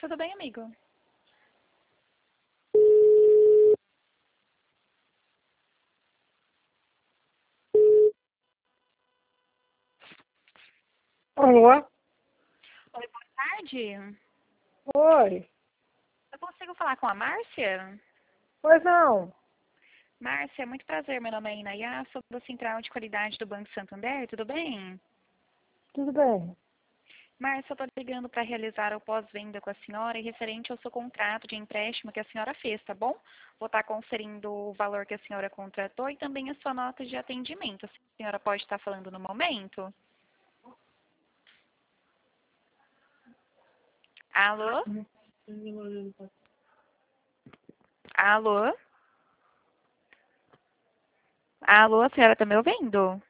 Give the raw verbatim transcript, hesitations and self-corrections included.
tudo bem, amigo? Alô? Oi, boa tarde. Oi. Eu consigo falar com a Márcia? Pois não. Márcia, muito prazer. Meu nome é Inayá, sou da Central de Qualidade do Banco Santander, tudo bem? Tudo bem. Márcia, eu estou ligando para realizar o pós-venda com a senhora e referente ao seu contrato de empréstimo que a senhora fez, tá bom? Vou estar conferindo o valor que a senhora contratou e também a sua nota de atendimento. A senhora pode estar falando no momento? Alô? Alô? Alô, a senhora está me ouvindo?